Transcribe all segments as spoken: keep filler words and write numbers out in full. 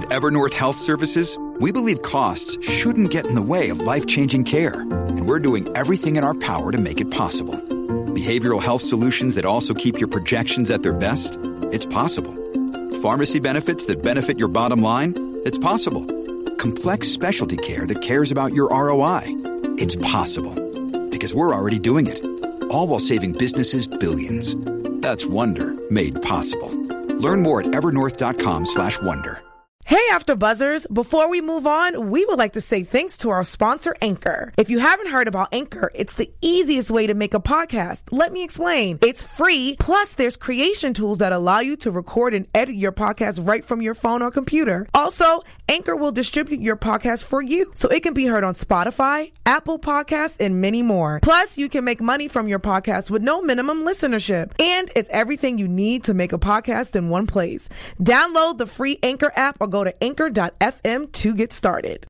At Evernorth Health Services, we believe costs shouldn't get in the way of life-changing care, and we're doing everything in our power to make it possible. Behavioral health solutions that also keep your projections at their best? It's possible. Pharmacy benefits that benefit your bottom line? It's possible. Complex specialty care that cares about your R O I? It's possible. Because we're already doing it. All while saving businesses billions. That's Wonder made possible. Learn more at evernorth.com slash wonder. Hey, After Buzzers, before we move on, we would like to say thanks to our sponsor, Anchor. If you haven't heard about Anchor, it's the easiest way to make a podcast. Let me explain. It's free, plus there's creation tools that allow you to record and edit your podcast right from your phone or computer. Also, Anchor will distribute your podcast for you, so it can be heard on Spotify, Apple Podcasts, and many more. Plus, you can make money from your podcast with no minimum listenership. And it's everything you need to make a podcast in one place. Download the free Anchor app or go to anchor dot f m to get started.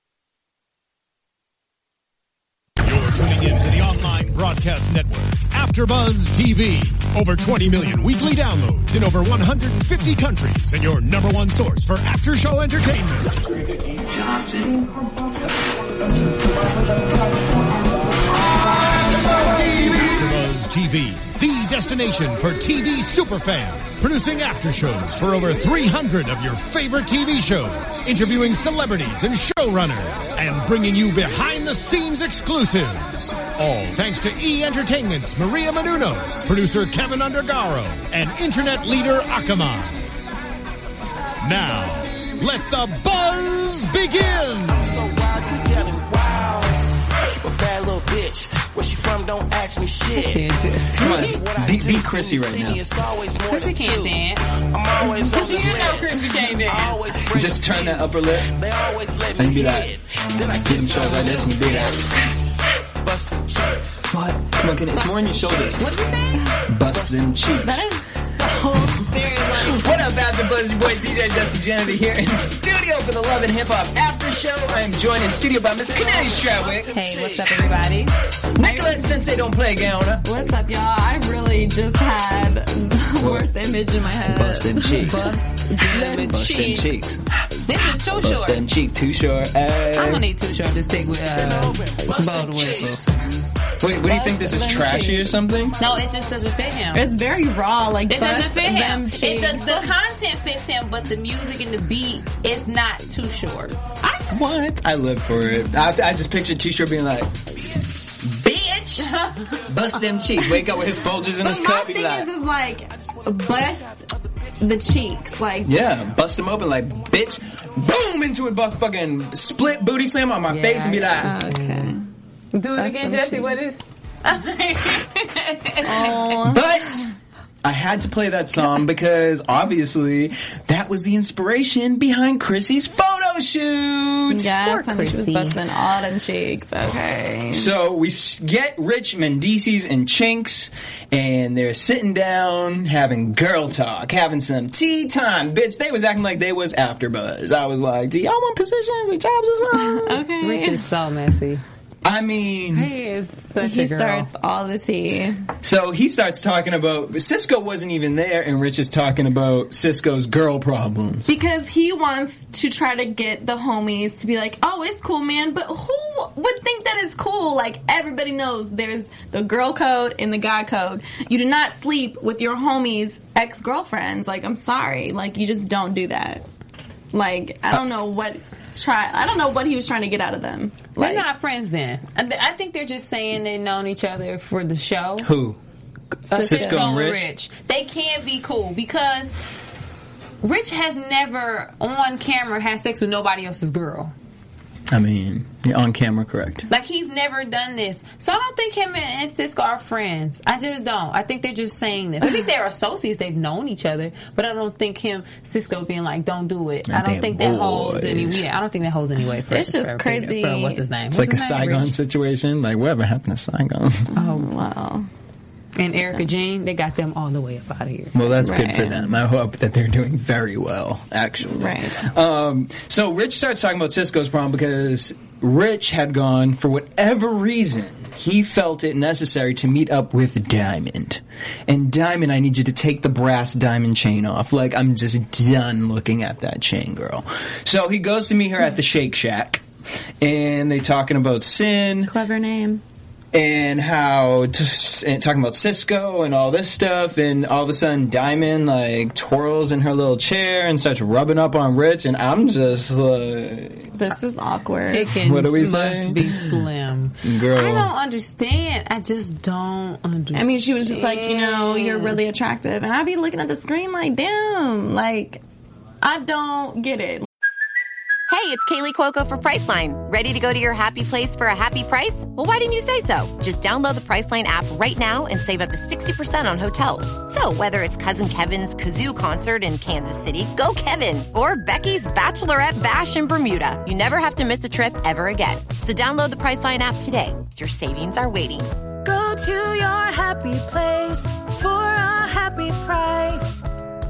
You're tuning in to the online broadcast network, AfterBuzz T V. Over twenty million weekly downloads in over one hundred fifty countries, and your number one source for after-show entertainment. AfterBuzz T V, the destination for T V superfans, producing aftershows for over three hundred of your favorite T V shows, interviewing celebrities and showrunners, and bringing you behind-the-scenes exclusives. All thanks to E! Entertainment's Maria Menounos, producer Kevin Undergaro, and internet leader Akamai. Now, let the buzz begin! So wild, you yelling wow. A bad little bitch. Where she from, don't ask me shit. Come on, be, be Chrissy right now. Chrissy can't dance. I'm always on the You know Chrissy can't dance. Just turn that upper lip. They always let And me be like, hit. Then I get them shoulders like this and be like, busting cheeks. what? Come on, it's more in your shoulders. What's he saying? Busting cheeks. That is so very like. What up, After Buzz? Your boy D J Dusty Genevieve here in studio for the Love and Hip Hop After Show. I am joined in studio by Miss Kennedy Stradwick. Hey, what's up, everybody? Nicolette Sensei Don't Play Gaona. What's up, y'all? I really just had the worst image in my head. Busting cheeks. Bust them Busting cheeks. cheeks. This is too Bust short. them cheeks too short. Hey. I'm gonna need too short to stick with uh, blow the whistle. Wait, what do you think? This is trashy or something? No, it just doesn't fit him. It's very raw, like It doesn't bust fit him. them It, cheeks. the, the content fits him, but the music and the beat is not too short. I, what? I live for it. I, I just pictured Too Short being like, bitch, bust them cheeks. Wake up with his Folgers in But his my cup. He'd thing be like, is, is like, bust the cheeks. Like, yeah, bust them open like, bitch, boom, into it, buck fucking split booty slam on my Yeah, face and be like, okay. Do it That's again, some Jesse. shit. What is? Oh. but I had to play that song because obviously that was the inspiration behind Chrissy's photo shoot. Yes, honey, she was Chrissy. busting all them cheeks. Okay. So we s- get Rich Mendices and Chinks, and they're sitting down having girl talk, having some tea time. Bitch, they was acting like they was AfterBuzz. I was like, do y'all want positions or jobs or something? Okay. Rich is so messy. I mean, He is such He a girl. starts all the tea. so he starts talking about, Cisco wasn't even there, and Rich is talking about Cisco's girl problems. Because he wants to try to get the homies to be like, oh, it's cool, man. But who would think that is cool? Like, everybody knows there's the girl code and the guy code. You do not sleep with your homies' ex-girlfriends. Like, I'm sorry. Like, you just don't do that. Like, I don't know what... Try. I don't know what he was trying to get out of them. They're not friends then. I th- I think they're just saying they've known each other for the show. Who? Uh, Cisco and Rich? Rich. They can't be cool because Rich has never on camera had sex with nobody else's girl. I mean, you're on camera, correct. Like, he's never done this. So I don't think him and, and Cisco are friends. I just don't. I think they're just saying this. I think they're associates. They've known each other. But I don't think him, Cisco being like, don't do it. I don't Damn think that boys. holds any yeah, I don't think that holds any weight for It's just for, crazy. For, what's his name? It's What's like a his name? Saigon Rich? situation. Like, whatever happened to Saigon? Oh, wow. And Erica Jean, they got them all the way up out of here. Well, that's good for Right. them. I hope that they're doing very well, actually. Right. Um, so Rich starts talking about Cisco's problem because Rich had gone, for whatever reason, he felt it necessary to meet up with Diamond. And Diamond, I need you to take the brass diamond chain off. Like, I'm just done looking at that chain, girl. So he goes to meet her at the Shake Shack. And they talking about sin. Clever name. And how, t- and talking about Cisco and all this stuff, and all of a sudden Diamond, like, twirls in her little chair and starts rubbing up on Rich, and I'm just like... This is awkward. Pickens What do we must say? be slim. Girl. I don't understand. I just don't understand. I mean, she was just like, you know, you're really attractive. And I'd be looking at the screen like, damn, like, I don't get it. Hey, it's Kaylee Cuoco for Priceline. Ready to go to your happy place for a happy price? Well, why didn't you say so? Just download the Priceline app right now and save up to sixty percent on hotels. So whether it's Cousin Kevin's Kazoo Concert in Kansas City, go Kevin, or Becky's Bachelorette Bash in Bermuda, you never have to miss a trip ever again. So download the Priceline app today. Your savings are waiting. Go to your happy place for a happy price.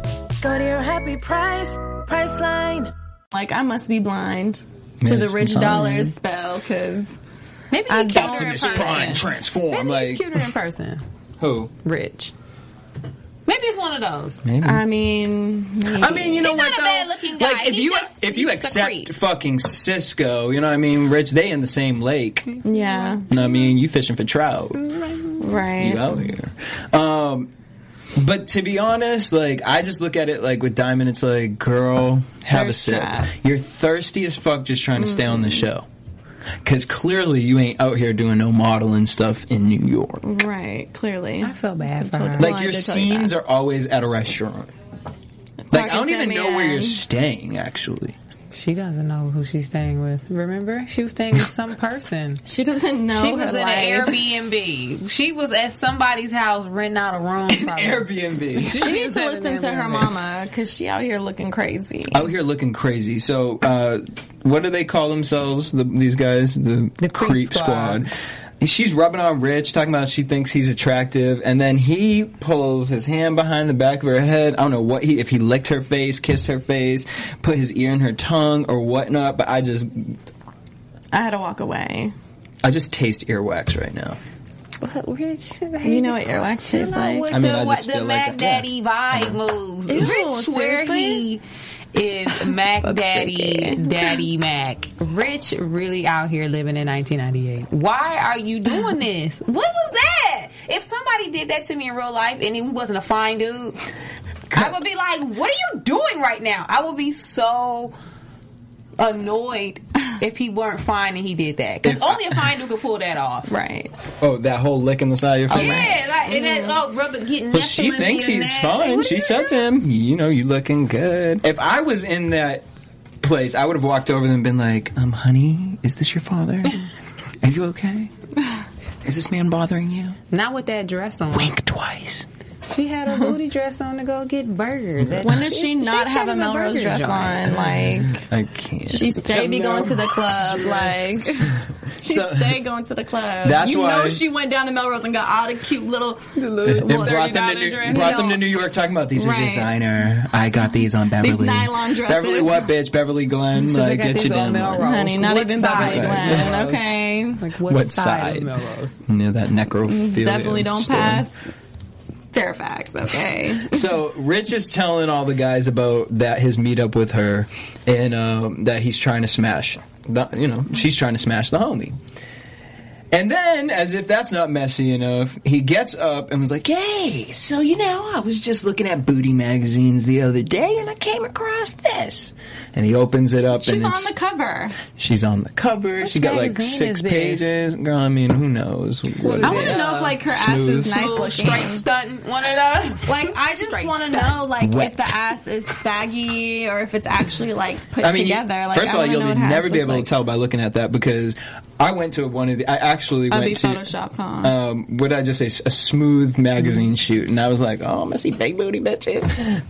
Go to your happy price, Priceline. Like, I must be blind Man, to the it's Rich fine. Dollars spell, because maybe I he's don't- cuter in Optimus Prime person. transform. Maybe like, he's cuter in person. Who? Rich. Maybe it's one of those. Maybe. I mean, maybe. I mean, you know He's what not a though? bad-looking guy. Like if He you just- if you he's a accept creep. fucking Cisco, you know what I mean? Rich, they in the same lake. You know Yeah, what I mean? You fishing for trout. right. You out here. Um, but to be honest, like I just look at it like with Diamond, it's like, girl, have Thirst a sip. trap. You're thirsty as fuck, just trying to stay on the show. Because clearly you ain't out here doing no modeling stuff in New York. Right, clearly. I feel bad for told her. you. Like Well, I your did tell you scenes that. are always at a restaurant. Like I don't even know where you're staying. Actually, She doesn't know who she's staying with. Remember? She was staying with some person. She doesn't know. She was her in life. an Airbnb. She was at somebody's house renting out a room. probably. Airbnb. She needs to listen to her mama, because she out here looking crazy. Out here looking crazy. So, uh, what do they call themselves? The, these guys, the, The Creep Squad. Squad. She's rubbing on Rich, talking about she thinks he's attractive, and then he pulls his hand behind the back of her head. I don't know what he, if he licked her face, kissed her face, put his ear in her tongue, or whatnot. But I just, I had to walk away. I just taste earwax right now. What, Rich? You know what earwax You tastes know like? what I mean, the, I what just the feel Mac like- Daddy vibe moves. Ew, Rich swear seriously? he is Mac That's Daddy, freaky. Daddy Mac. Rich really out here living in nineteen ninety-eight. Why are you doing this? What was that? If somebody did that to me in real life and he wasn't a fine dude, I would be like, what are you doing right now? I would be so annoyed if he weren't fine and he did that. Because only a fine dude could pull that off. Right. Oh, that whole lick in the side of your face? Yeah, like, and then, oh, rubbing, getting But she Nephilim thinks in he's that. fine. Like, what She are you said to him, you know, you looking good. If I was in that place, I would have walked over and been like, um, honey, is this your father? Are you okay? Is this man bothering you? Not with that dress on. Wink twice. She had a booty dress on to go get burgers. When does she not have a Melrose dress on? Like, I can't. she stay be going to the club. Like, she So- stay going to the club. That's you why- know she went down to Melrose and got all the cute little, and brought them to New, dress. brought You them know, to New York talking about these are right. designer. I got these on Beverly. nylon dresses. Beverly what, bitch? Beverly Glen. She's Like, like, I get think you so on down. Melrose. there. honey, not What even side? Beverly Right. Glen. Melrose. Okay, Like, what, What side, side? of Melrose? Yeah, that necrophilia. definitely don't store. pass Fairfax. Okay. So Rich is telling all the guys about that his meetup with her, and um, that he's trying to smash. The, you know, she's trying to smash the homie. And then, as if that's not messy enough, he gets up and was like, "Hey, so you know, I was just looking at booty magazines the other day, and I came across this." And he opens it up, She's and on it's, the cover. she's on the cover. she got like magazine six is this? pages. Girl, I mean, who knows? What is I it? want to know if like her Smooth. ass is nice Smooth, looking. straight stunt, one of those. Like, I just Straight want to stunt. know, like, Wet. if the ass is saggy or if it's actually, like, put I mean, you- together. Like, first of I all, wanna you'll know what her never ass be looks able like. to tell by looking at that, because I went to one of the. I actually I'd went be to. photoshopped, huh? Um, what did I just say? A Smooth magazine shoot, and I was like, "Oh, I'm gonna see big booty bitches."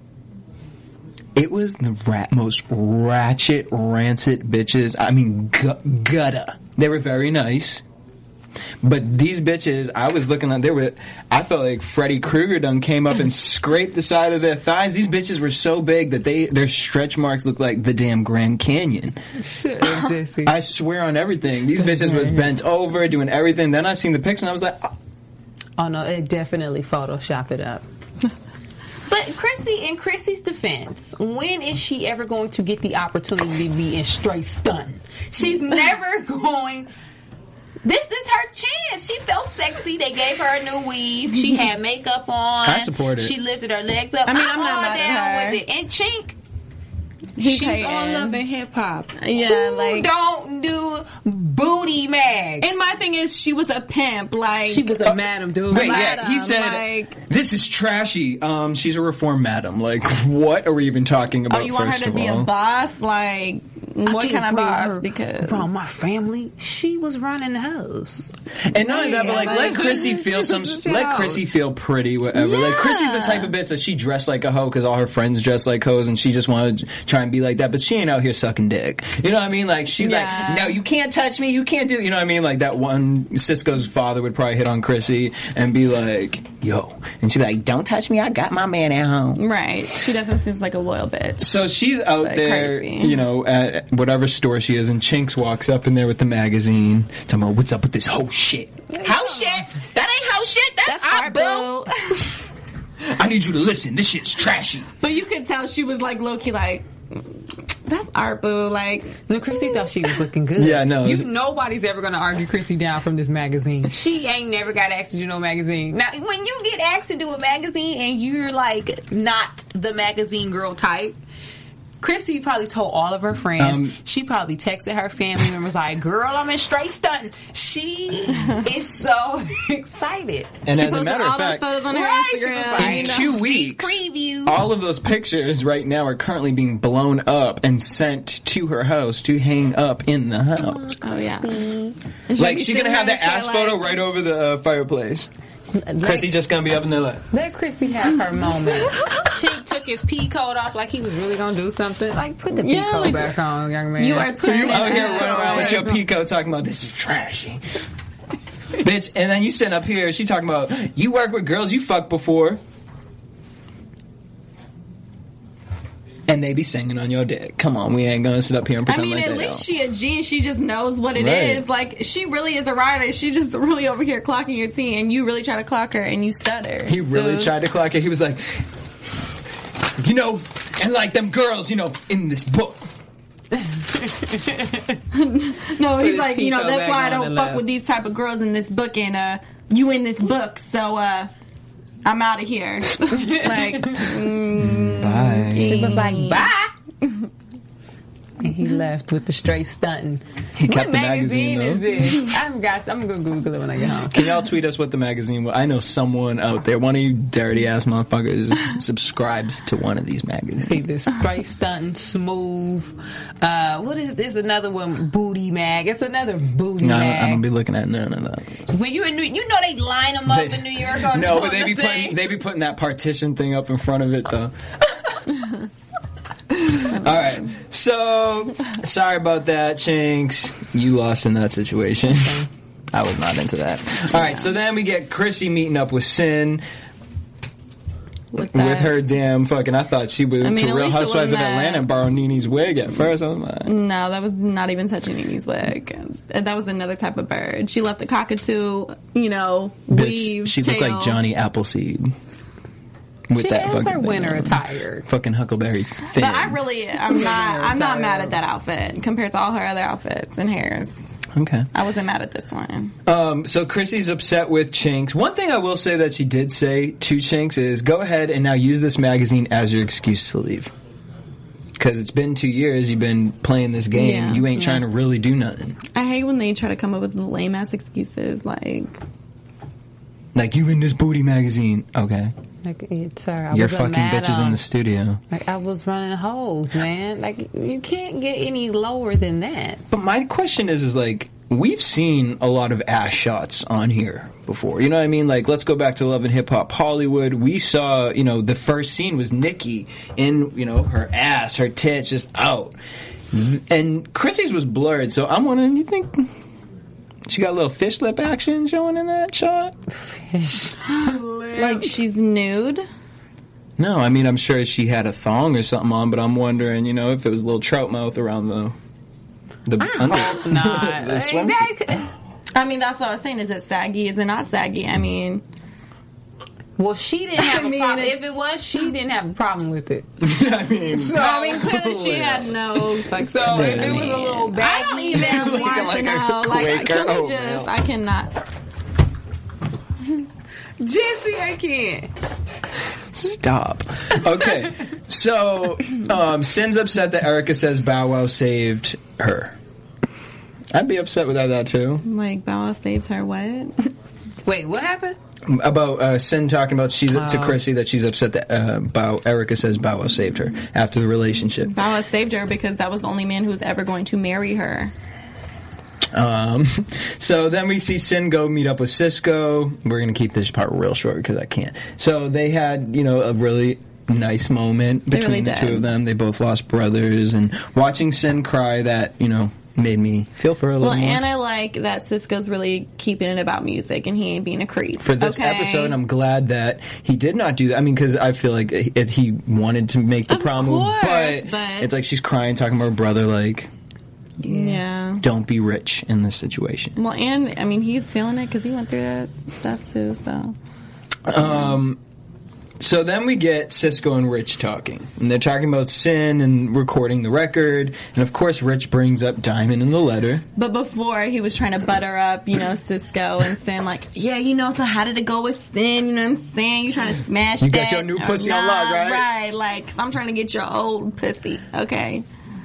It was the rat, most ratchet, rancid bitches. I mean, gu- gutta. They were very nice. But these bitches, I was looking at, they were, I felt like Freddy Krueger done came up and scraped the side of their thighs. These bitches were so big that they their stretch marks looked like the damn Grand Canyon. Shit, Jesse. I swear on everything. These bitches was bent over, doing everything. Then I seen the picture and I was like, oh. Oh no, it definitely Photoshop it up. But Chrissy, in Chrissy's defense, when is she ever going to get the opportunity to be in straight stun? She's never going. This is her chance. She felt sexy. They gave her a new weave. She had makeup on. I support it. She lifted her legs up. I mean, I'm, I'm not all mad down at her. with it. And Chink, He's she's hating. on Love and Hip Hop. Yeah, Who like don't do booty mags. And my thing is, she was a pimp. Like she was a madam, dude. Wait, yeah, madam, he said, like- this is trashy. Um, she's a reformed madam. Like, what are we even talking about, oh, you want her first to of be all? a boss? Like, I what can't kind of blame boss? her Because from my family, she was running the house. And not only that, but like, Yeah, let like, Chrissy feel some, she's let house. Chrissy feel pretty, whatever. Like, Chrissy's the type of bitch that she dressed like a hoe because all her friends dress like hoes and she just wanted to try and be like that, but she ain't out here sucking dick. You know what I mean? Like, she's Yeah. like, no, you can't touch me, you can't do, you know what I mean? Like, that one, Cisco's father would probably hit on Chrissy and be like, yo. And she'd be like, don't touch me, I got my man at home. right, she definitely seems like a loyal bitch. So she's out But there, crazy. you know, at whatever store she is, and Chinks walks up in there with the magazine, talking about, what's up with this whole shit? House shit? That ain't house shit. That's, our boo. I need you to listen, this shit's trashy. But you could tell she was like low key, like that's our boo. Like No, Chrissy thought she was looking good. Yeah, no. You, nobody's ever going to argue Chrissy down from this magazine. She ain't never got asked to do no magazine. Now, when you get asked to do a magazine and you're like not the magazine girl type, Chrissy probably told all of her friends. Um, she probably texted her family members like, girl, I'm in straight stunting. She is so excited. And she as a posted matter all of fact, those photos on her Right, she Instagram. was like, in you know, two sneak weeks, preview. all of those pictures right now are currently being blown up and sent to her house to hang up in the house. Oh yeah, Like, she's gonna have that ass photo right over the uh, fireplace. Chrissy just gonna be up in there like, Let Chrissy have her moment. She took his pea coat off like he was really gonna do something. Like, put the pea Yeah, coat like, back on, young man. you are turning you out here out. running around with your peacoat talking about this is trashy. Bitch, and then you sitting up here, she talking about, you work with girls you fucked before. And they be singing on your dick. Come on, we ain't gonna sit up here and I pretend mean, like at they least don't. she a G and she just knows what it is. Right. Like, she really is a writer. She just really over here clocking your T, and you really try to clock her, and you stutter. He really Dude. tried to clock it. He was like, you know, and like them girls, you know, in this book. No, he's his like, you know, peacoat that's back why I on don't and fuck left. with these type of girls in this book, and uh, you in this book, so uh, I'm out of here. Like, mm, Bye. She was like, bye. And he left with the straight stunting. He What kept the magazine, magazine though. is this? I'm got. I'm gonna Google it when I get home. Can y'all tweet us what the magazine was? I know someone out there, one of you dirty ass motherfuckers, subscribes to one of these magazines. See this straight stunting, smooth. Uh, what is? There's another one, Booty Mag. It's another Booty No, I Mag. don't, I don't be looking at none of that. When you in New, you know they line them up They- in New York. On No, on but they the be thing. putting they be putting that partition thing up in front of it though. All right, so sorry about that, Chinks. You lost in that situation. I was not into that. All right, so then we get Chrissy meeting up with Sin. with, With that. her damn fucking, I thought she would I mean, to at Real least it Housewives of wasn't Atlanta that- and borrow Nene's wig at first. I was like, No, that was not even touching Nini's wig. And that was another type of bird. She left the cockatoo, you know, weave. bitch, she looked tail. like Johnny Appleseed. With She that has fucking her thing winter on. attire. Fucking Huckleberry Finn. But I really, I'm not, I'm not mad at that outfit compared to all her other outfits and hairs. Okay. I wasn't mad at this one. Um, so Chrissy's upset with Chinks. One thing I will say that she did say to Chinks is, go ahead and now use this magazine as your excuse to leave. Because it's been two years, you've been playing this game. Yeah, you ain't yeah. trying to really do nothing. I hate when they try to come up with lame ass excuses like, Like, you in this booty magazine. Okay. Like, it's sir, I You're was a fucking madam. bitches in the studio. Like, I was running hoes, man. Like, you can't get any lower than that. But my question is, is like, we've seen a lot of ass shots on here before. You know what I mean? Like, let's go back to Love and Hip Hop Hollywood. We saw, you know, the first scene was Nikki in, you know, her ass, her tits just out. And Chrissy's was blurred, so I'm wondering, you think She got a little fish lip action showing in that shot. Like she's nude. No, I mean I'm sure she had a thong or something on, but I'm wondering, you know, if it was a little trout mouth around the the under Nah, the swimsuit. I mean, that's what I was saying. Is it saggy? Is it not saggy? I mean, well, she didn't have I a mean, problem. it- If it was, she didn't have a problem with it. I mean, So, I mean, clearly she had no. Like, So if it was a little I baggy, don't even Looking want to like a know. Like, Quaker can we oatmeal. just? I cannot. Jesse, I can't. Stop. Okay, so um, Sin's upset that Erica says Bow Wow saved her. I'd be upset with that, that too. Like Bow Wow saved her. What? Wait, what happened? About uh, Sin talking about she's up to Oh. Chrissy that she's upset that uh, Bow Erica says Bow Wow saved her after the relationship. Bow Wow saved her because that was the only man who was ever going to marry her. Um, so then we see Sin go meet up with Cisco. We're going to keep this part real short because I can't. So they had, you know, a really nice moment They between really the two did. of them. They both lost brothers, and watching Sin cry, that, you know, made me feel for her a little Well, more. and I like that Cisco's really keeping it about music and he ain't being a creep. For this okay? episode, I'm glad that he did not do that. I mean, because I feel like if he wanted to make the Of prom move, course, but, but- it's like she's crying, talking about her brother, like, Yeah. don't be rich in this situation. Well, and I mean, he's feeling it because he went through that stuff too. So Um, so then we get Cisco and Rich talking, and they're talking about Sin and recording the record, and of course Rich brings up Diamond in the letter. But before, he was trying to butter up, you know, Cisco and Sin, like, yeah, you know, so how did it go with Sin? You know what I'm saying? You trying to smash You that? got your new or pussy on lock, nah, right? Right, like, I'm trying to get your old pussy, okay?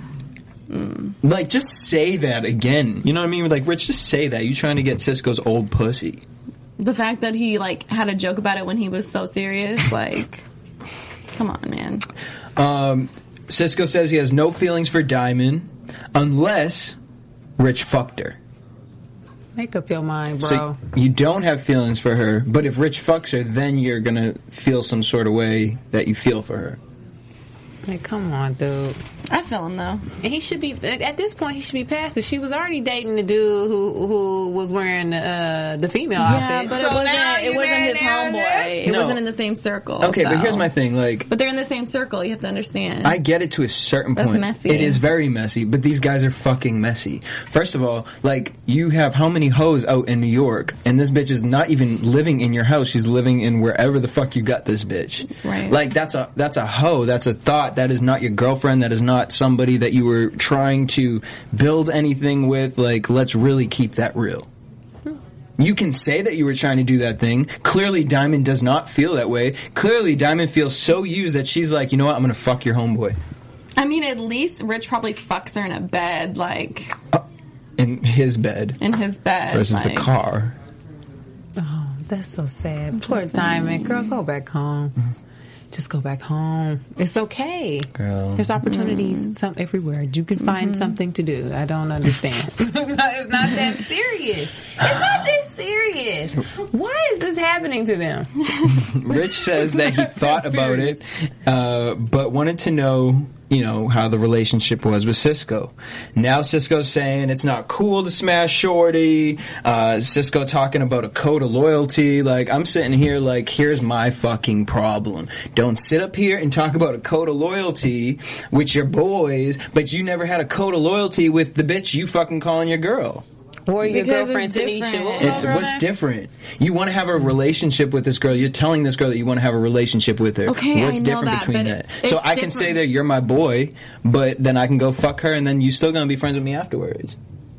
Like, just say that again. You know what I mean? Like, Rich, just say that. You trying to get Cisco's old pussy. The fact that he, like, had a joke about it when he was so serious, like, come on, man. Um, Cisco says he has no feelings for Diamond unless Rich fucked her. Make up your mind, bro. So you don't have feelings for her, but if Rich fucks her, then you're gonna feel some sort of way that you feel for her. Like, come on, dude. I feel him, though. And he should be, at this point, he should be past it. She was already dating the dude who who was wearing uh, the female Yeah, outfit. but So it wasn't, now it you wasn't mad his now, homeboy. It No. wasn't in the same circle. Okay, but so. here's my thing, like, But they're in the same circle, you have to understand. I get it to a certain That's point. messy. It is very messy, but these guys are fucking messy. First of all, like, you have how many hoes out in New York, and this bitch is not even living in your house. She's living in wherever the fuck you got this bitch. Right. Like, that's a that's a hoe. That's a thought. That is not your girlfriend. That is not somebody that you were trying to build anything with. Like, let's really keep that real. You can say that you were trying to do that thing. Clearly, Diamond does not feel that way. Clearly, Diamond feels so used that she's like, you know what, I'm going to fuck your homeboy. I mean, at least Rich probably fucks her in a bed, like, In his bed in his bed. versus the like, car. Oh, that's so sad. Poor Diamond. Girl, go back home. Just go back home. It's okay. Girl. There's opportunities some everywhere. You can find something to do. I don't understand. it's, not, it's not that serious. It's not this serious. Why is this happening to them? Rich says that he thought about it, uh, but wanted to know, you know, how the relationship was with Cisco. Now Cisco's saying it's not cool to smash Shorty. Uh, Cisco talking about a code of loyalty. Like, I'm sitting here like, here's my fucking problem. Don't sit up here and talk about a code of loyalty with your boys, but you never had a code of loyalty with the bitch you fucking calling your girl. Or your Because girlfriend it's Tanisha. different. What was It's her what's name? different. You want to have a relationship with this girl. You're telling this girl that you want to have a relationship with her. Okay, what's I know different that, between but that? it- So it's I can say different. that you're my boy, but then I can go fuck her, and then you still gonna be friends with me afterwards.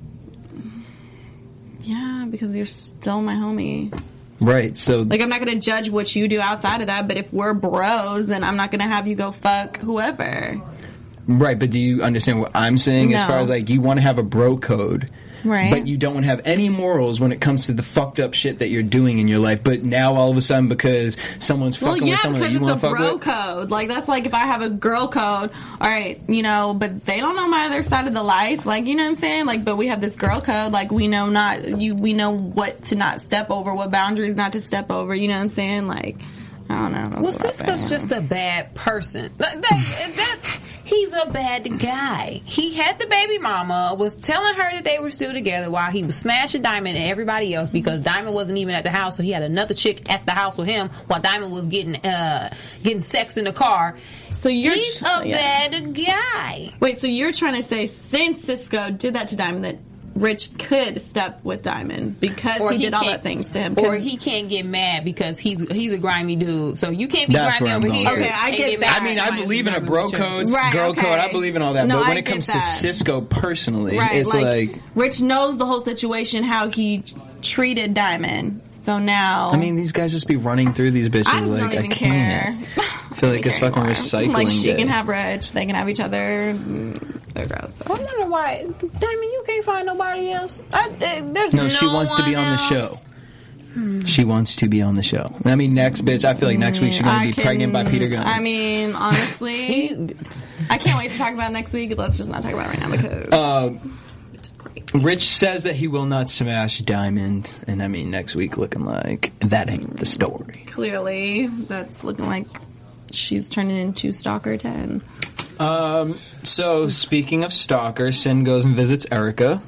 Yeah, because you're still my homie. Right. So Like, I'm not going to judge what you do outside of that, but if we're bros, then I'm not going to have you go fuck whoever. right. But do you understand what I'm saying? As No. far as like you want to have a bro code. Right. But you don't want to have any morals when it comes to the fucked up shit that you're doing in your life. But now all of a sudden, because someone's Well, fucking yeah, with someone that because you it's want a to fuck bro with. code. Like, that's like if I have a girl code, all right, you know, but they don't know my other side of the life. Like, you know what I'm saying? Like, but we have this girl code. Like, we know not, you, we know what to not step over, what boundaries not to step over. You know what I'm saying? Like, I don't know. That's Well, what I Cisco's think. just a bad person. That, that, that, He's a bad guy. He had the baby mama, was telling her that they were still together while he was smashing Diamond and everybody else because Diamond wasn't even at the house, so he had another chick at the house with him while Diamond was getting uh, getting sex in the car. So you're He's tr- a yeah. bad guy. Wait, so you're trying to say since Cisco did that to Diamond that Rich could step with Diamond because Or he, he did all can't- that things to him. Or he can't get mad because he's he's a grimy dude. So you can't be That's grimy where I'm over going here. with it. Okay, I and get mad. that. I mean, I believe in a bro code, Right, girl okay. code. I believe in all that. No, but when I it get comes to that. Cisco personally, Right, it's like, like, Rich knows the whole situation, how he treated Diamond. So now, I mean, these guys just be running through these bitches. I just like, don't even I can't. care. I feel like it's fucking recycling. Like she day. can have Rich, they can have each other. Mm, They're gross. I wonder why, Diamond, you can't find nobody else. I, uh, there's No, no she wants to be one on the show. else. She wants to be on the show. I mean, next bitch, I feel like next week she's gonna I be can- pregnant by Peter Gunn. I mean, honestly, I can't wait to talk about it next week. Let's just not talk about it right now because Um, Rich says that he will not smash Diamond, and I mean, next week looking like that ain't the story. clearly that's looking like she's turning into Stalker ten. Um, so speaking of Stalker, Sin goes and visits Erica.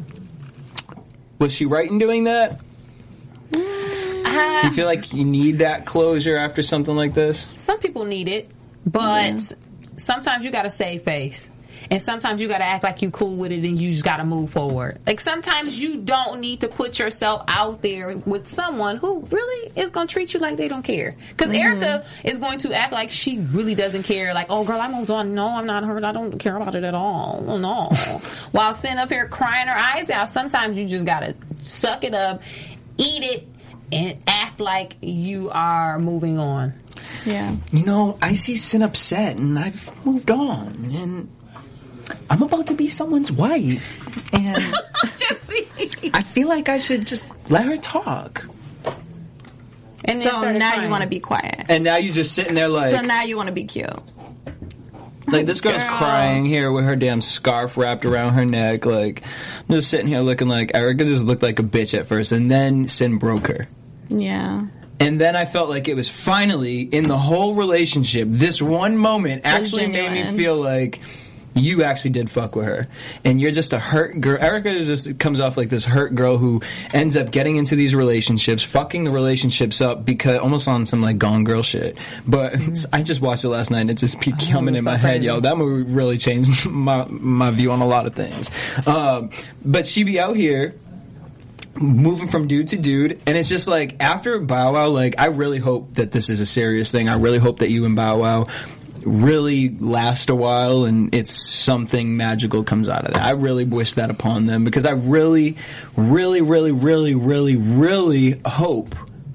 Was she right in doing that? Do you feel like you need that closure after something like this? Some people need it, but sometimes you got to save face. And sometimes you got to act like you cool with it and you just got to move forward. Like sometimes you don't need to put yourself out there with someone who really is going to treat you like they don't care. Because Mm-hmm. Erica is going to act like she really doesn't care. Like, oh girl, I moved on. No, I'm not hurt. I don't care about it at all. Oh, no. While sitting up here crying her eyes out, sometimes you just got to suck it up, eat it, and act like you are moving on. Yeah. You know, I see Sin upset, and I've moved on, and I'm about to be someone's wife, and Jesse. I feel like I should just let her talk. And then So started now crying. you want to be quiet. And now you're just sitting there like, So now you want to be cute. like this girl's Girl. crying here with her damn scarf wrapped around her neck. Like, I'm just sitting here looking like Erica just looked like a bitch at first, and then Sin broke her. Yeah. And then I felt like it was finally in the whole relationship. This one moment actually made me genuine. feel like you actually did fuck with her, and you're just a hurt girl. Erica is just comes off like this hurt girl who ends up getting into these relationships, fucking the relationships up because almost on some like Gone Girl shit. But I just watched it last night, and it just kept coming in so my head, crazy. yo. That movie really changed my my view on a lot of things. Um, but she be out here moving from dude to dude, and it's just like after Bow Wow, like I really hope that this is a serious thing. I really hope that you and Bow Wow really last a while and it's something magical comes out of that. I really wish that upon them because I really, really, really, really, really, really hope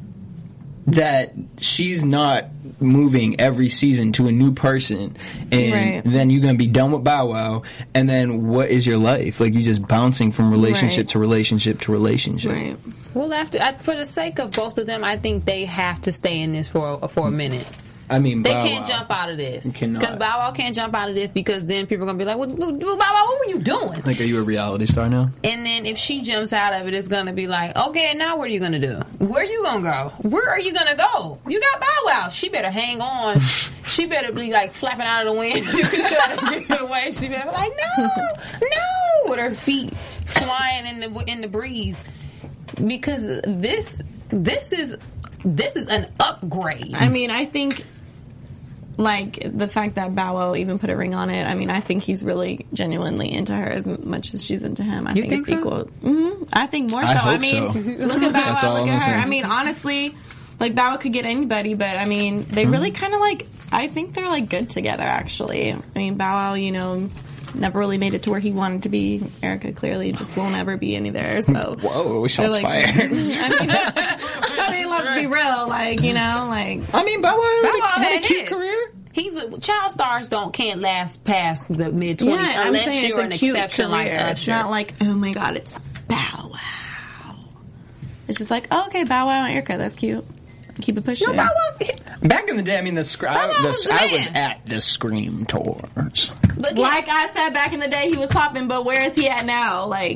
that she's not moving every season to a new person and Right. then you're going to be done with Bow Wow and then what is your life? Like you're just bouncing from relationship Right. to relationship to relationship. Right. Well, after I, for the sake of both of them, I think they have to stay in this for for a minute. I mean, They Bow can't Wow. jump out of this You cannot. because Bow Wow can't jump out of this because then people are gonna be like, "What, what, Bow Wow? What were you doing?" Like, are you a reality star now? And then if she jumps out of it, it's gonna be like, "Okay, now what are you gonna do? Where you gonna go? Where are you gonna go? You got Bow Wow. She better hang on. She better be like flapping out of the wind to try to get away. She better be like, no, no, with her feet flying in the in the breeze because this this is this is an upgrade. I mean, I think, like, the fact that Bow Wow even put a ring on it, I mean, I think he's really genuinely into her as much as she's into him. I You think, think it's so? equal. Mm-hmm. I think more so. I I, hope mean, so. look at Bow That's Wow, all look I'm at her. saying. I mean, honestly, like, Bow Wow could get anybody, but, I mean, they Mm-hmm. really kind of, like, I think they're, like, good together, actually. I mean, Bow Wow, you know, never really made it to where he wanted to be. Erica clearly just won't ever be any there, so. Whoa, shots They're like- fired. I mean, I mean, let's be real. Like, you know, like. I mean, Bow Wow Bow had, Wow a- had had a cute his. career. He's a child stars don't can't last past the mid twenties Yeah, I'm unless saying you're it's an a cute exception like career. It's Usher. not like, oh my god, it's Bow Wow. It's just like, oh, okay, Bow Wow and Erica, that's cute. Keep it pushing. No, Bow Wow. Back in the day, I mean, the, scr- I, Bow Wow the, was the I was man. at the Scream tours. Look Like I said back in the day, he was popping, but where is he at now? Like,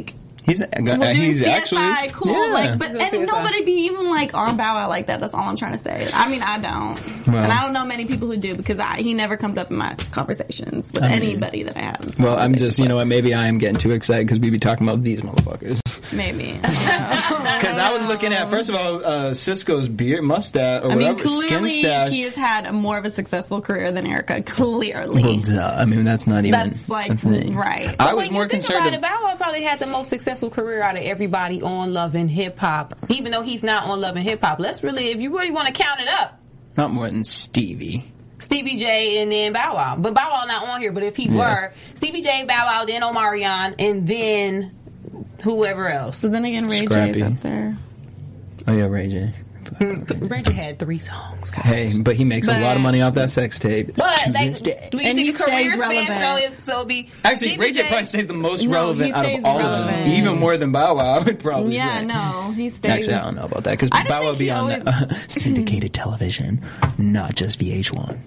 He's uh, We'll do he's C S I, actually cool. yeah. Like, but He's on C S I. and nobody be even like on Bow Wow like that. That's all I'm trying to say. I mean, I don't, Well. and I don't know many people who do because I, he never comes up in my conversations with I mean, anybody that I have. Well, I'm just, you know what, maybe I am getting too excited because we be talking about these motherfuckers. Maybe. Because I was looking at, first of all, uh, Cisco's beard, mustache, or I mean, whatever, skin clearly stash. he has had a more of a successful career than Erica. Clearly. Well, duh. I mean, that's not even That's like, a thing. right. I But was when more you think concerned. about it, Bow Wow probably had the most successful career out of everybody on Love and Hip Hop. Even though he's not on Love and Hip Hop, let's really, if you really want to count it up, Not more than Stevie. Stevie J and then Bow Wow. But Bow Wow not on here. But if he Yeah. were, Stevie J, Bow Wow, then Omarion, and then whoever else. So then again, Ray Scrappy. J's up there. Oh yeah, Ray J. Reggie had three songs. Guys. Hey, but he makes But- a lot of money off that sex tape. But to like, this day. do you And think he a career stays span? So relevant. it, so it'd be Actually, Stevie Ray J J probably stays the most No, relevant he out of stays all of relevant. them. Even more than Bow Wow, I would probably Yeah, say. no, he stays. Actually, I don't know about that because I didn't Bow Wow think be he on always- uh, syndicated television, not just V H one.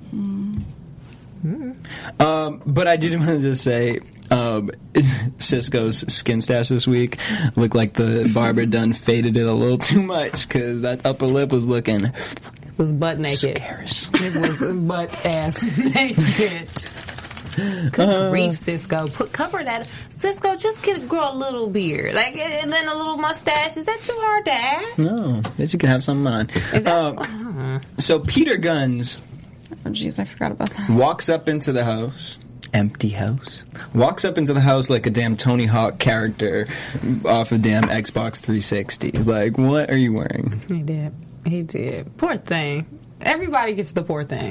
Um, but I did want to just say, um, Cisco's skin stash this week looked like the barber done faded it a little too much because that upper lip was looking It was butt naked. scarce. It was butt ass naked. Good grief, Cisco. Put cover that. Cisco, just get grow a little beard, like and then a little mustache. Is that too hard to ask? No, that you can have some on. Is that Um, so Peter Guns Oh, jeez, I forgot about that. walks up into the house. Empty house. Walks up into the house like a damn Tony Hawk character off of damn Xbox three sixty. Like, what are you wearing? He did. He did. Poor thing. Everybody gets the poor thing.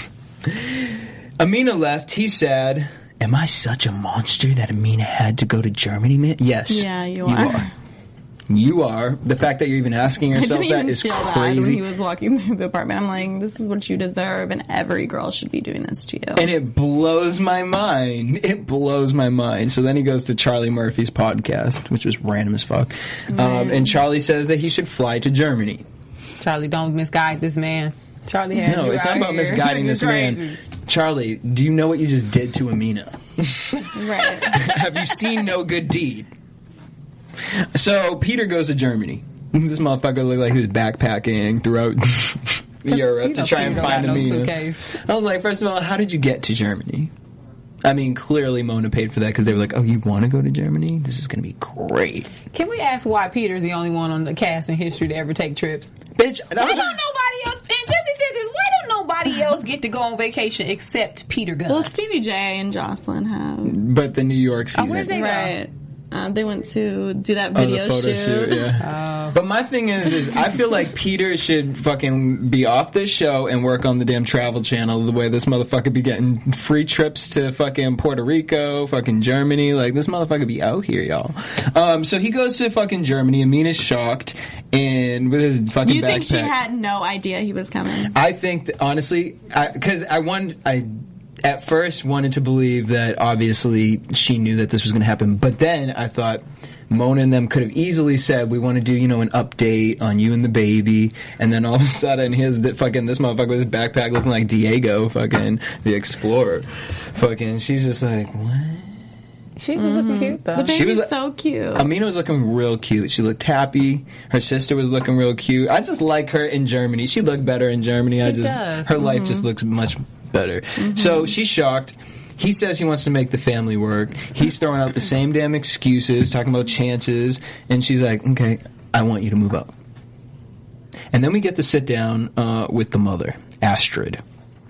Amina left. He's sad. Am I such a monster that Amina had to go to Germany? Man? Yes. Yeah, you You are. are. You are. The fact that you're even asking I yourself didn't that even is feel bad when crazy. he was walking through the apartment. I'm like, this is what you deserve, and every girl should be doing this to you. And it blows my mind. It blows my mind. So then he goes to Charlie Murphy's podcast, which was random as fuck. Um, and Charlie says that he should fly to Germany. Charlie, don't misguide this man. Charlie has No, you it's out not about here. misguiding You're this man. crazy. Charlie, do you know what you just did to Amina? right. Have you seen No Good Deed? So Peter goes to Germany. This motherfucker looked like he was backpacking throughout Europe You to know try Peter and don't find got no Amina. suitcase. I was like, first of all, how did you get to Germany? I mean, clearly Mona paid for that because they were like, oh, you want to go to Germany? This is going to be great. Can we ask why Peter's the only one on the cast in history to ever take trips? Bitch, that Why was don't nobody else? And Jesse said this. Why don't nobody else get to go on vacation except Peter Guns? Well, Stevie J and Jocelyn have. but the New York Oh, season. where'd they go? Right. Uh, they went to do that Oh, the video photo shoot. shoot, yeah. But my thing is, is I feel like Peter should fucking be off this show and work on the damn Travel Channel the way this motherfucker be getting free trips to fucking Puerto Rico, fucking Germany. Like, this motherfucker be out here, y'all. Um, so he goes to fucking Germany. Amina's shocked and with his fucking You backpack. think she had no idea he was coming? I think, that, honestly, because I, I wanted, I at first wanted to believe that obviously she knew that this was going to happen, but then I thought Mona and them could have easily said, we want to do, you know, an update on you and the baby, and then all of a sudden here's the fucking, this motherfucker with his backpack looking like Diego, fucking, the Explorer. Fucking, she's just like, what? She was looking cute though. The baby's She was- so cute. Amina was looking real cute. She looked happy. Her sister was looking real cute. I just like her in Germany. She looked better in Germany. I She just does. her life just looks much better. So she's shocked. He says he wants to make the family work. He's throwing out the same damn excuses, talking about chances, and she's like, "Okay, I want you to move up." And then we get to sit down uh, with the mother, Astrid.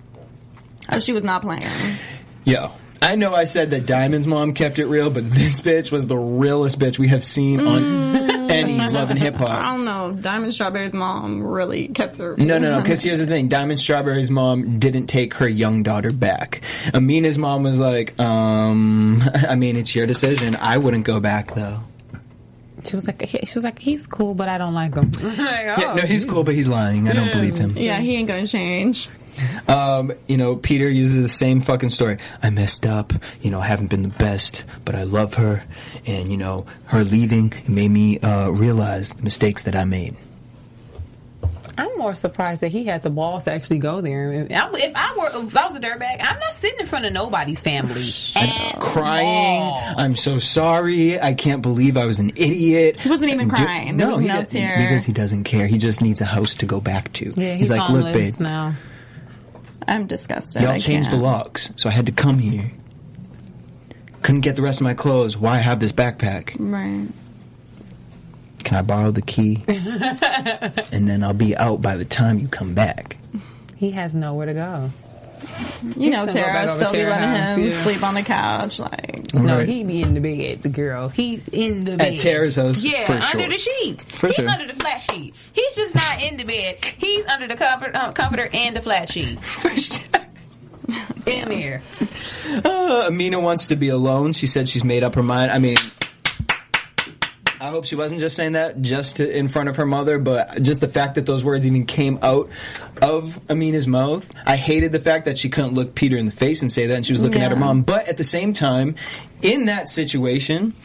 Oh, she was not playing. Yo, I know I said that Diamond's mom kept it real, but this bitch was the realest bitch we have seen on any Love and Hip I Hop. don't know. Diamond Strawberry's mom really kept her. No, no, no, because here's the thing. Diamond Strawberry's mom didn't take her young daughter back. Amina's mom was like, um, I mean, it's your decision. I wouldn't go back, though. She was like, she was like, he's cool, but I don't like him. Like, Yeah, oh. no, he's cool, but he's lying. I don't believe him. Yeah, he ain't gonna change. Um, you know, Peter uses the same fucking story. I messed up, you know, I haven't been the best, but I love her, and, you know, her leaving made me uh, realize the mistakes that I made. I'm more surprised that he had the balls to actually go there. If I, if I were, if I was a dirtbag, I'm not sitting in front of nobody's family. And crying. All. I'm so sorry. I can't believe I was an idiot. He wasn't even crying. There no, was he no did, tear. because he doesn't care. He just needs a house to go back to. Yeah, he's, he's like, look, babe. Now. I'm disgusted. Y'all I changed can't. the locks, so I had to come here. Couldn't get the rest of my clothes. Why have this backpack? Right. Can I borrow the key? And then I'll be out by the time you come back. He has nowhere to go. You know, Tara still be letting house, him yeah. sleep on the couch. Like, no, right. he be in the bed, the girl. He's in the bed. At Tara's house, yeah, for under sure. the sheet. For He's sure. under the flat sheet. He's just not in the bed. He's under the comfort, uh, comforter and the flat sheet. In there. Uh, Amina wants to be alone. She said she's made up her mind. I mean, I hope she wasn't just saying that just to, in front of her mother, but just the fact that those words even came out of Amina's mouth. I hated the fact that she couldn't look Peter in the face and say that, and she was looking Yeah. at her mom. But at the same time, in that situation,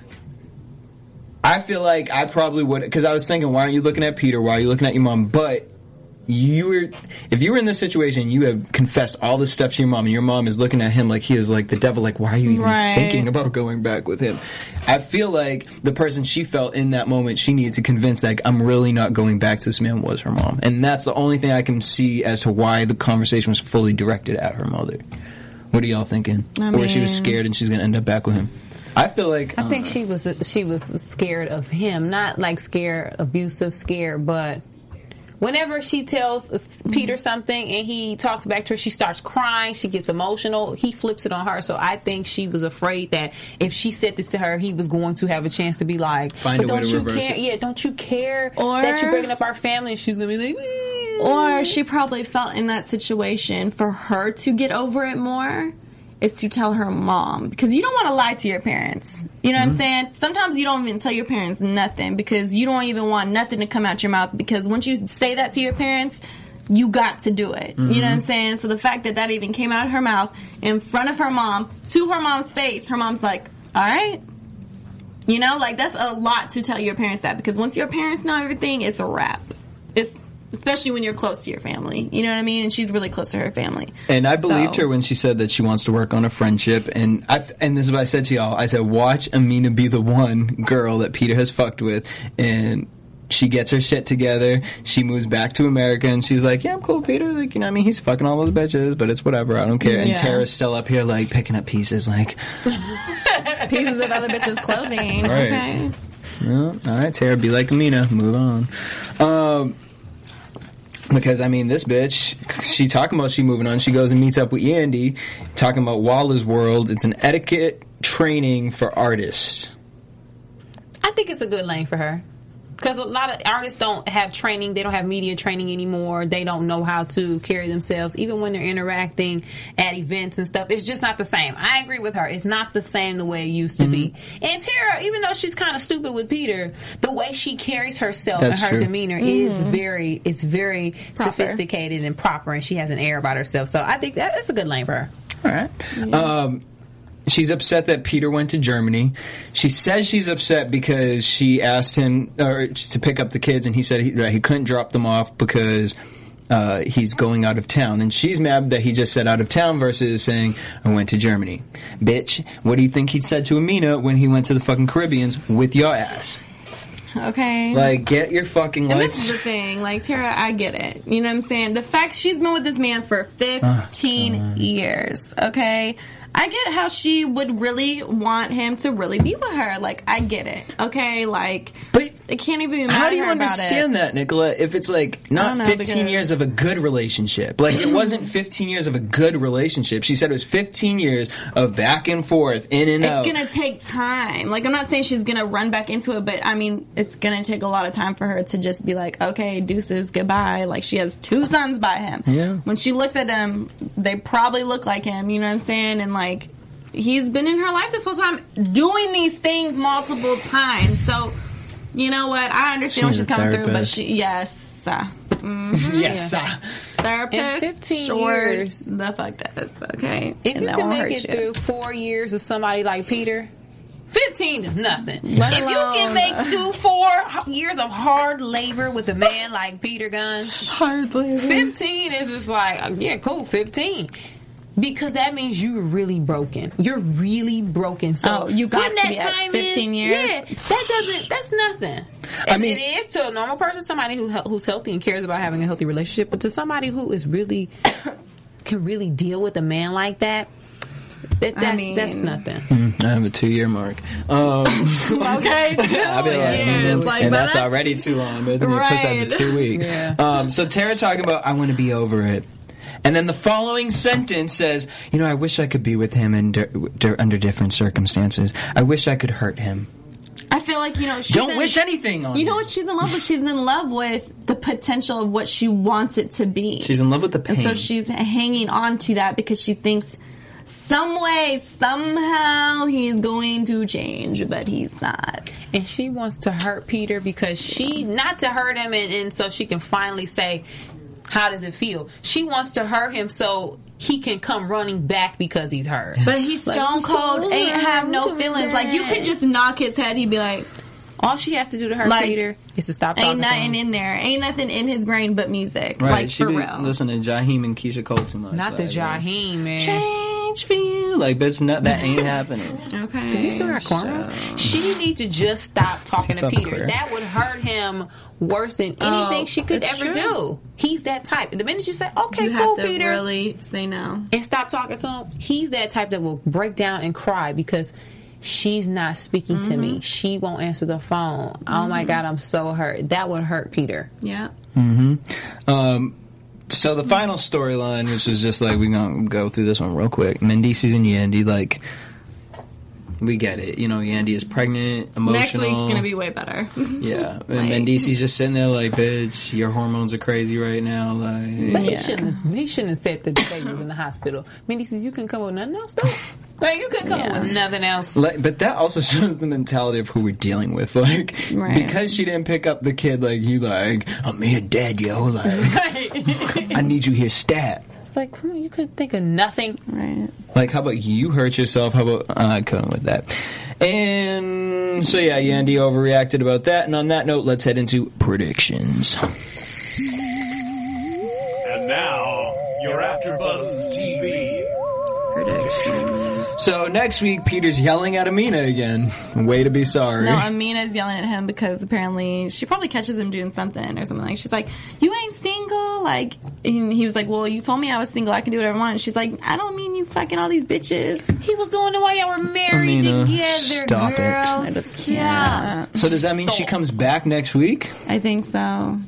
I feel like I probably would, because I was thinking, why aren't you looking at Peter? Why are you looking at your mom? But you were, if you were in this situation, you have confessed all this stuff to your mom, and your mom is looking at him like he is like the devil. Like, why are you even Right. thinking about going back with him? I feel like the person she felt in that moment, she needed to convince that I'm really not going back to this man was her mom. And that's the only thing I can see as to why the conversation was fully directed at her mother. What are y'all thinking? I or she was mean- scared and she's going to end up back with him? I feel like... I think uh, she was she was scared of him, not like scared, abusive, scared, but whenever she tells Peter something and he talks back to her, she starts crying, she gets emotional, he flips it on her. So I think she was afraid that if she said this to her, he was going to have a chance to be like, Find but a way don't to you reverse care? it. Yeah, don't you care Or- that you're breaking up our family? And she's going to be like, "Eh." or she probably felt in that situation for her to get over it more is to tell her mom, because you don't want to lie to your parents. You know what I'm saying? Sometimes you don't even tell your parents nothing because you don't even want nothing to come out your mouth, because once you say that to your parents, you got to do it. You know what I'm saying? So the fact that that even came out of her mouth in front of her mom, to her mom's face, her mom's like, all right. You know, like, that's a lot to tell your parents that, because once your parents know everything, it's a wrap. It's especially when you're close to your family. You know what I mean? And she's really close to her family. And I believed So- her when she said that she wants to work on a friendship. And I and this is what I said to y'all. I said, watch Amina be the one girl that Peter has fucked with, and she gets her shit together. She moves back to America, and she's like, yeah, I'm cool, Peter. Like, you know what I mean? He's fucking all those bitches, but it's whatever. I don't care. And Yeah. Tara's still up here, like, picking up pieces, like... Pieces of other bitches' clothing. Right. Okay. Well, all right, Tara, be like Amina. Move on. Um... Because, I mean, this bitch, she talking about she moving on. She goes and meets up with Yandy, talking about Walla's World. It's an etiquette training for artists. I think it's a good lane for her. Because a lot of artists don't have training. They don't have media training anymore. They don't know how to carry themselves. Even when they're interacting at events and stuff, it's just not the same. I agree with her. It's not the same the way it used to Mm-hmm. be. And Tara, even though she's kind of stupid with Peter, the way she carries herself That's and her true. demeanor is very, it's very Proper. sophisticated and proper. And she has an air about herself. So I think that, that's a good lane for her. All right. Um, she's upset that Peter went to Germany. She says she's upset because she asked him or to pick up the kids, and he said he, that he couldn't drop them off because uh, he's going out of town. And she's mad that he just said out of town versus saying, I went to Germany. Bitch, what do you think he said to Amina when he went to the fucking Caribbeans with your ass? Okay. Like, get your fucking And life. this is the thing, like, Tara, I get it. You know what I'm saying? The fact she's been with this man for fifteen years, okay? I get how she would really want him to really be with her. Like, I get it, okay? Like, But it can't even be mad how do at you her understand about it. that, Nicola, if it's like I not don't know, fifteen because- years of a good relationship? Like, it wasn't fifteen years of a good relationship. She said it was fifteen years of back and forth, in and It's out. gonna take time. Like, I'm not saying she's gonna run back into it, but I mean, it's gonna take a lot of time for her to just be like, okay, deuces, goodbye. Like, she has two sons by him. Yeah. When she looks at them, they probably look like him, you know what I'm saying? And like, he's been in her life this whole time doing these things multiple times. So, you know what? I understand what She's she's a coming through, but therapist. she, yes. Uh, mhm. yes, uh, Therapist, In fifteen short, years. the fuck does, okay? If and you that can won't make hurt it you. through four years of somebody like Peter, fifteen is nothing. Let if you alone- can make do four years of hard labor with a man like Peter Gunz, Hard labor. fifteen is just like, yeah, cool, fifteen. Because that means you're really broken. You're really broken. So Oh, you got putting to that be at time fifteen in, years? yeah, that doesn't. That's nothing. I I mean- mean, it is to a normal person, somebody who who's healthy and cares about having a healthy relationship. But to somebody who is really can really deal with a man like that, that that's I mean- that's nothing. Mm, I have a two-year mark. Um, Okay, I'll be like, yeah, mm, like, and but that's I- already too long. But then you push that Right. to two weeks. Yeah. Um, so Tara talking about, I want to be over it. And then the following sentence says, you know, I wish I could be with him in di- di- under different circumstances. I wish I could hurt him. I feel like, you know, she's Don't in- wish anything on You know him. what she's in love with? She's in love with the potential of what she wants it to be. She's in love with the pain. And so she's hanging on to that because she thinks some way, somehow he's going to change, but he's not. And she wants to hurt Peter because she, not to hurt him, and, and so she can finally say, how does it feel? She wants to hurt him so he can come running back because he's hurt. But he's Like, stone I'm cold, so ain't have hurt, no I'm feelings. Like, you mad. could just knock his head, he'd be like, All she has to do to hurt Like, Peter is to stop talking ain't to nothing him. in there. Ain't nothing in his brain but music. Right, Like, she for be real. listening to Jaheim and Keisha Cole too much. Not the like, Jaheim, man. Change for you. Like, bitch, not, that ain't happening. Okay. Do you still got cornrows? She need to just stop talking to Stop Peter. clear. That would hurt him worse than anything Oh, she could it's ever true. do. He's that type. The minute you say, okay, You cool, have to Peter, really say no. and stop talking to him, he's that type that will break down and cry because she's not speaking Mm-hmm. to me. She won't answer the phone. Oh my God, I'm so hurt. That would hurt Peter. Yeah. Um, so the final storyline, which is just like, we're going to go through this one real quick. Mendeecees and Yandy, like, we get it. You know, Yandy is pregnant, emotional. Next week's going to be way better. Yeah. And Like- Mendeecees just sitting there like, bitch, your hormones are crazy right now. Like, But he Yeah. shouldn't. He shouldn't have said that the baby was in the hospital. I mean, he says you couldn't come up with nothing else, though. Like you couldn't come Yeah. up with nothing else. Like, but that also shows the mentality of who we're dealing with. Like, Right. because she didn't pick up the kid, like, you like, I'm here dead, yo. Like, I need you here stat. It's like, come on, you couldn't think of nothing. Right. Like, how about you hurt yourself? How about uh, I couldn't with that? And so, yeah, Yandy overreacted about that. And on that note, let's head into predictions. And now, your AfterBuzz T V. So next week, Peter's yelling at Amina again. Way to be sorry. No, Amina's yelling at him because apparently she probably catches him doing something or something. Like she's like, "You ain't single." Like, and he was like, "Well, you told me I was single. I can do whatever I want." And she's like, "I don't mean you fucking all these bitches." He was doing it while y'all were married Amina, together, stop it. girl. I just Stop. can't. So does that mean she comes back next week? I think so.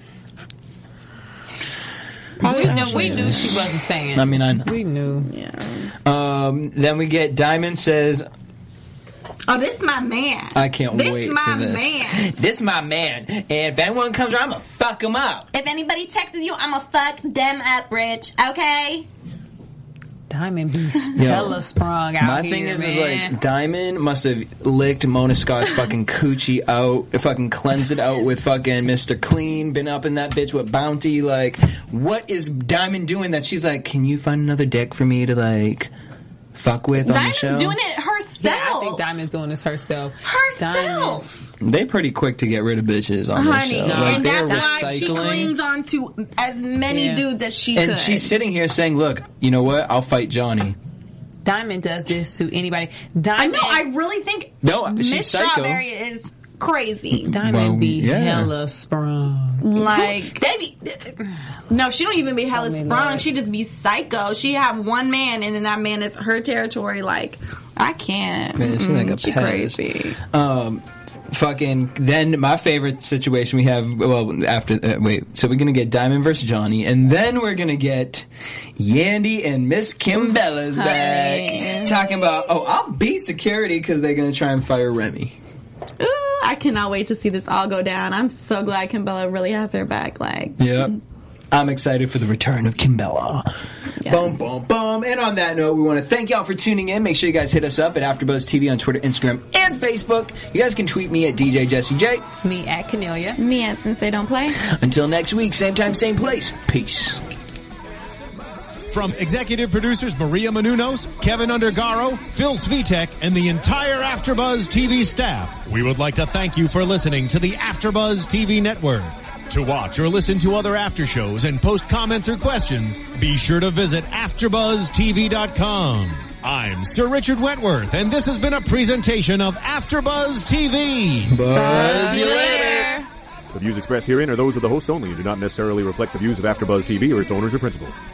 We knew, we knew she wasn't staying. I mean, I know. We knew. Yeah. Um, then we get Diamond says, Oh, this my man. I can't this wait my for this. man. This my man. And if anyone comes around, I'm going to fuck him up. If anybody texts you, I'ma fuck them up, Rich. Okay. Diamond be hella sprung out My here, thing is, man. is like, Diamond must have licked Mona Scott's fucking coochie out, fucking cleansed it out with fucking Mister Clean, been up in that bitch with Bounty. Like, what is Diamond doing that she's like, can you find another dick for me to, like, fuck with on Diamond's the show? doing it herself. Yeah, I think Diamond's doing this herself. herself. They pretty quick to get rid of bitches on this Honey, show. Like, and they're that's why she recycling. clings on to as many Yeah. dudes as she And could. she's sitting here saying, look, you know what? I'll fight Johnny. Diamond does this to anybody. I Diamond, know. I really think No, she's Miss psycho. Strawberry is crazy. Diamond Well, be yeah. hella sprung. Like They be. no, she don't even be hella Oh, my sprung. Lord. She just be psycho. She have one man, and then that man is her territory. Like I can't. Man, she's like a she pest. crazy. Um, fucking. Then my favorite situation we have. Well, after uh, wait, so we're gonna get Diamond versus Johnny, and then we're gonna get Yandy and Miss Kim Bella's back talking about. Oh, I'll be security because they're gonna try and fire Remy. Ooh, I cannot wait to see this all go down. I'm so glad Kimbella really has her back. Like Yep. I'm excited for the return of Kimbella. Yes. Boom, boom, boom. And on that note, we want to thank y'all for tuning in. Make sure you guys hit us up at AfterBuzz T V on Twitter, Instagram, and Facebook. You guys can tweet me at D J Jesse J. Me at Cornelia. me, and since they don't play. Until next week, same time, same place. Peace. From executive producers Maria Menounos, Kevin Undergaro, Phil Svitek, and the entire AfterBuzz T V staff, we would like to thank you for listening to the AfterBuzz T V network. To watch or listen to other after shows and post comments or questions, be sure to visit after buzz T V dot com. I'm Sir Richard Wentworth, and this has been a presentation of AfterBuzz T V. Buzz you later. The views expressed herein are those of the hosts only and do not necessarily reflect the views of AfterBuzz T V or its owners or principals.